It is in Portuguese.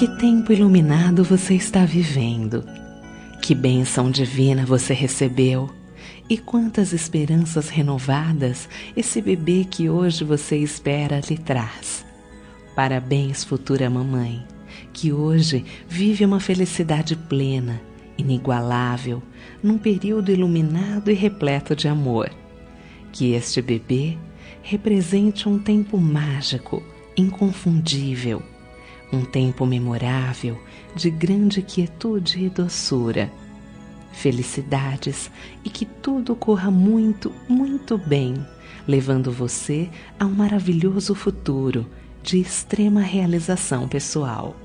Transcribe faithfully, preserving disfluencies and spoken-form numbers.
Que tempo iluminado você está vivendo? Que bênção divina você recebeu? E quantas esperanças renovadas esse bebê que hoje você espera lhe traz? Parabéns, futura mamãe, que hoje vive uma felicidade plena, inigualável, num período iluminado e repleto de amor. Que este bebê represente um tempo mágico, inconfundível, um tempo memorável de grande quietude e doçura. Felicidades e que tudo corra muito, muito bem, levando você a um maravilhoso futuro de extrema realização pessoal.